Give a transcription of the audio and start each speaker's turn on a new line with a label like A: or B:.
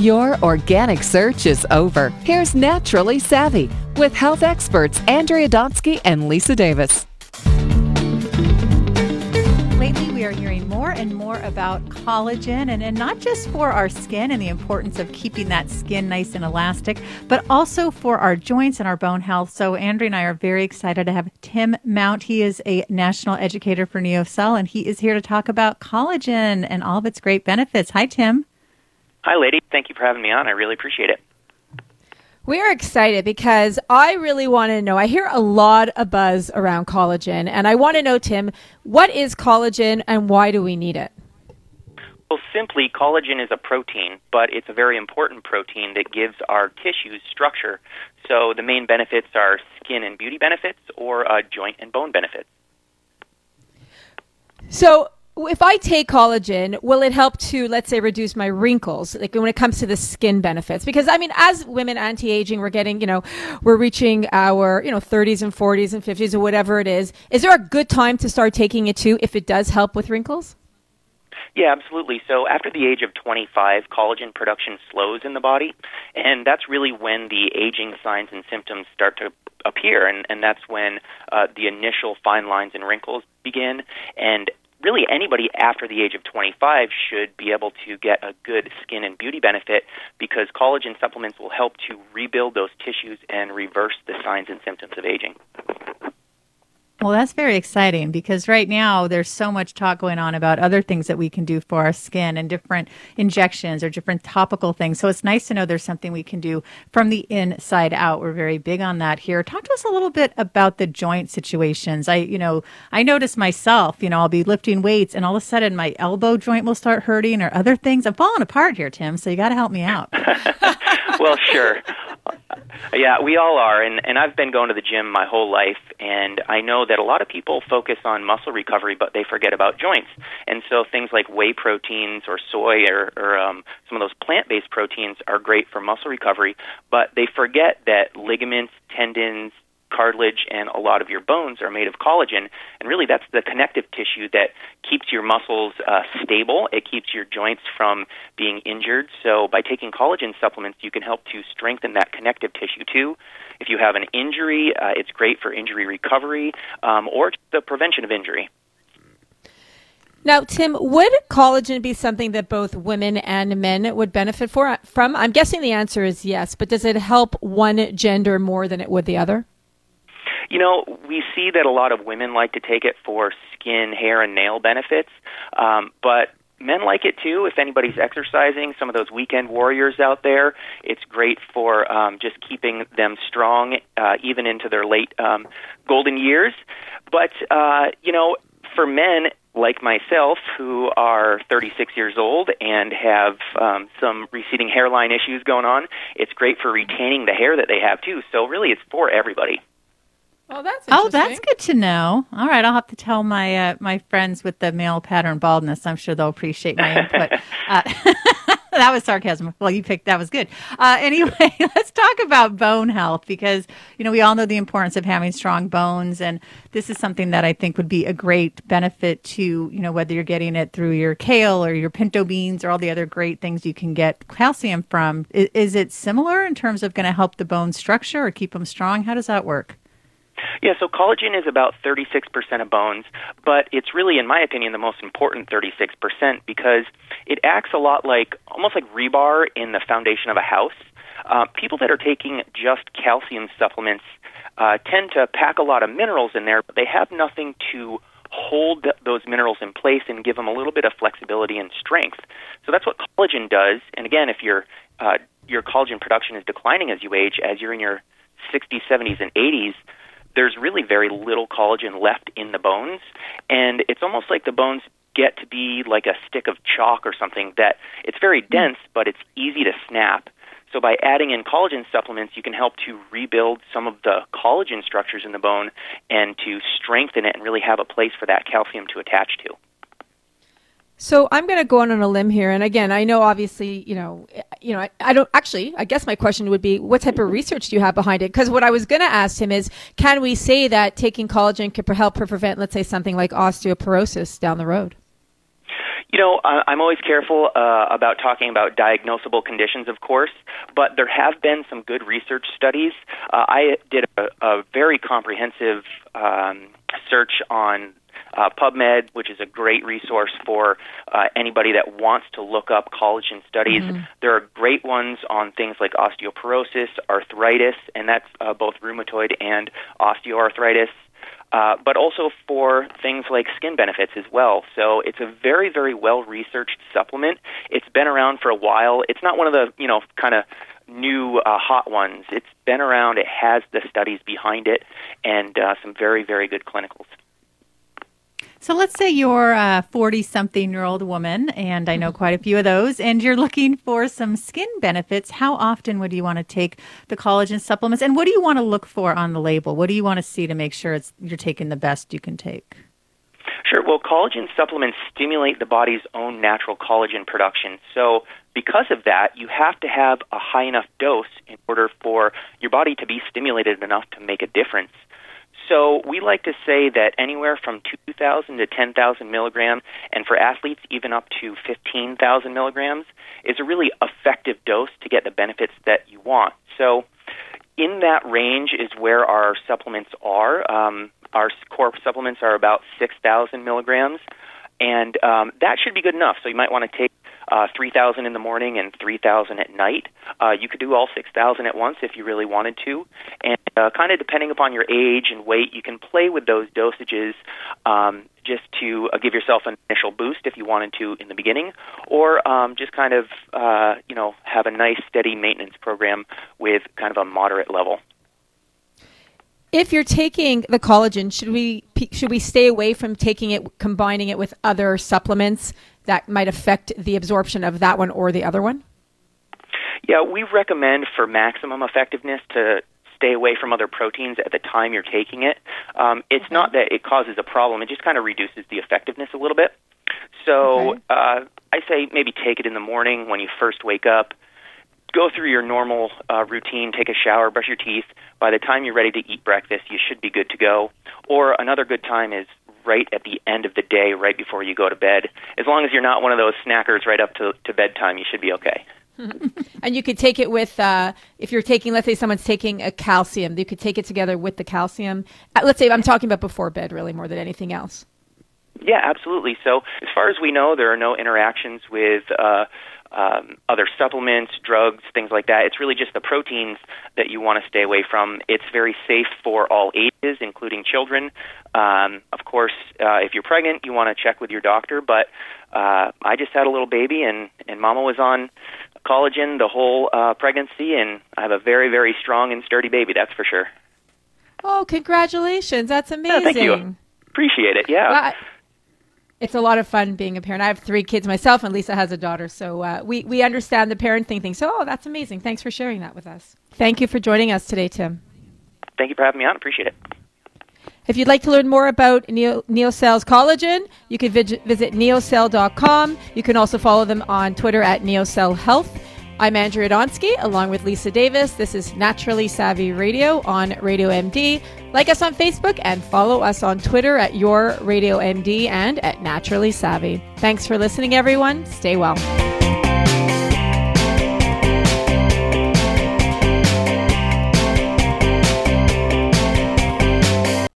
A: Your organic search is over. Here's Naturally Savvy with health experts Andrea Donsky and Lisa Davis.
B: Lately, we are hearing more and more about collagen, and not just for our skin and the importance of keeping that skin nice and elastic, but also for our joints and our bone health. So Andrea and I are very excited to have Tim Mount. He is a national educator for NeoCell, and he is here to talk about collagen and all of its great benefits. Hi, Tim.
C: Hi, lady. Thank you for having me on. I really appreciate it.
D: We're excited because I really want to know. I hear a lot of buzz around collagen, and I want to know, Tim, what is collagen and why do we need it?
C: Well, simply, collagen is a protein, but it's a very important protein that gives our tissues structure. So the main benefits are skin and beauty benefits or joint and bone benefits.
D: So if I take collagen, will it help to, let's say, reduce my wrinkles, like when it comes to the skin benefits? Because, I mean, as women anti-aging, we're getting, we're reaching our, 30s and 40s and 50s or whatever it is. Is there a good time to start taking it too if it does help with wrinkles?
C: Yeah, absolutely. So after the age of 25, collagen production slows in the body, and that's really when the aging signs and symptoms start to appear, and that's when the initial fine lines and wrinkles begin. And really, anybody after the age of 25 should be able to get a good skin and beauty benefit because collagen supplements will help to rebuild those tissues and reverse the signs and symptoms of aging.
B: Well, that's very exciting because right now there's so much talk going on about other things that we can do for our skin and different injections or different topical things. So it's nice to know there's something we can do from the inside out. We're very big on that here. Talk to us a little bit about the joint situations. I notice myself, I'll be lifting weights and all of a sudden my elbow joint will start hurting or other things. I'm falling apart here, Tim, so you got to help me out.
C: Well, sure. Yeah, we all are, and I've been going to the gym my whole life, and I know that a lot of people focus on muscle recovery, but they forget about joints. And so things like whey proteins or soy or some of those plant-based proteins are great for muscle recovery, but they forget that ligaments, tendons, cartilage, and a lot of your bones are made of collagen, and really that's the connective tissue that keeps your muscles stable. It keeps your joints from being injured. So by taking collagen supplements, you can help to strengthen that connective tissue too. If you have an injury, it's great for injury recovery or the prevention of injury.
D: Now, Tim, would collagen be something that both women and men would benefit from? I'm guessing the answer is yes, but does it help one gender more than it would the other?
C: We see that a lot of women like to take it for skin, hair, and nail benefits, but men like it too. If anybody's exercising, some of those weekend warriors out there, it's great for just keeping them strong even into their late golden years. But, for men like myself who are 36 years old and have some receding hairline issues going on, it's great for retaining the hair that they have too. So really it's for everybody.
D: Oh, that's interesting.
B: Oh, that's good to know. All right, I'll have to tell my my friends with the male pattern baldness. I'm sure they'll appreciate my input. That was sarcasm. Well, that was good. Anyway, let's talk about bone health because, we all know the importance of having strong bones. And this is something that I think would be a great benefit to, whether you're getting it through your kale or your pinto beans or all the other great things you can get calcium from. Is it similar in terms of going to help the bone structure or keep them strong? How does that work?
C: Yeah, so collagen is about 36% of bones, but it's really, in my opinion, the most important 36% because it acts almost like rebar in the foundation of a house. People that are taking just calcium supplements tend to pack a lot of minerals in there, but they have nothing to hold those minerals in place and give them a little bit of flexibility and strength. So that's what collagen does. And again, if your collagen production is declining as you age, as you're in your 60s, 70s, and 80s, there's really very little collagen left in the bones, and it's almost like the bones get to be like a stick of chalk or something that it's very dense, but it's easy to snap. So by adding in collagen supplements, you can help to rebuild some of the collagen structures in the bone and to strengthen it and really have a place for that calcium to attach to.
D: So I'm going to go on a limb here. And again, I know obviously, I don't actually, I guess my question would be, what type of research do you have behind it? Because what I was going to ask him is, can we say that taking collagen could help prevent, let's say, something like osteoporosis down the road?
C: I'm always careful about talking about diagnosable conditions, of course, but there have been some good research studies. I did a very comprehensive search on PubMed, which is a great resource for anybody that wants to look up collagen studies. Mm-hmm. There are great ones on things like osteoporosis, arthritis, and that's both rheumatoid and osteoarthritis. But also for things like skin benefits as well. So it's a very, very well-researched supplement. It's been around for a while. It's not one of the, kind of new hot ones. It's been around. It has the studies behind it and some very, very good clinicals.
B: So let's say you're a 40-something-year-old woman, and I know quite a few of those, and you're looking for some skin benefits. How often would you want to take the collagen supplements, and what do you want to look for on the label? What do you want to see to make sure you're taking the best you can take?
C: Sure. Well, collagen supplements stimulate the body's own natural collagen production. So because of that, you have to have a high enough dose in order for your body to be stimulated enough to make a difference. So we like to say that anywhere from 2,000 to 10,000 milligrams, and for athletes even up to 15,000 milligrams, is a really effective dose to get the benefits that you want. So in that range is where our supplements are. Our core supplements are about 6,000 milligrams, and that should be good enough. So you might want to take 3,000 in the morning and 3,000 at night. You could do all 6,000 at once if you really wanted to. And kind of depending upon your age and weight, you can play with those dosages just to give yourself an initial boost if you wanted to in the beginning, or just kind of, have a nice steady maintenance program with kind of a moderate level.
D: If you're taking the collagen, should we stay away from taking it, combining it with other supplements that might affect the absorption of that one or the other one?
C: Yeah, we recommend for maximum effectiveness to stay away from other proteins at the time you're taking it. It's not that it causes a problem. It just kind of reduces the effectiveness a little bit. So I say maybe take it in the morning when you first wake up. Go through your normal routine, take a shower, brush your teeth. By the time you're ready to eat breakfast, you should be good to go. Or another good time is right at the end of the day, right before you go to bed. As long as you're not one of those snackers right up to bedtime, you should be okay.
D: And you could take it with, if you're taking, let's say someone's taking a calcium, you could take it together with the calcium. Let's say I'm talking about before bed, really, more than anything else.
C: Yeah, absolutely. So as far as we know, there are no interactions with other supplements, drugs, things like that. It's really just the proteins that you want to stay away from. It's very safe for all ages, including children. Of course, if you're pregnant, you want to check with your doctor, but I just had a little baby, and Mama was on collagen the whole pregnancy, and I have a very, very strong and sturdy baby, that's for sure.
D: Oh, congratulations. That's amazing.
C: Thank you. Appreciate it, yeah.
D: Well, it's a lot of fun being a parent. I have 3 kids myself, and Lisa has a daughter. So we understand the parenting thing. So, that's amazing. Thanks for sharing that with us. Thank you for joining us today, Tim.
C: Thank you for having me on. Appreciate it.
D: If you'd like to learn more about NeoCell's collagen, you can visit neocell.com. You can also follow them on Twitter at NeoCell Health. I'm Andrea Donsky, along with Lisa Davis. This is Naturally Savvy Radio on Radio MD. Like us on Facebook and follow us on Twitter at Your Radio MD and at Naturally Savvy. Thanks for listening, everyone. Stay well.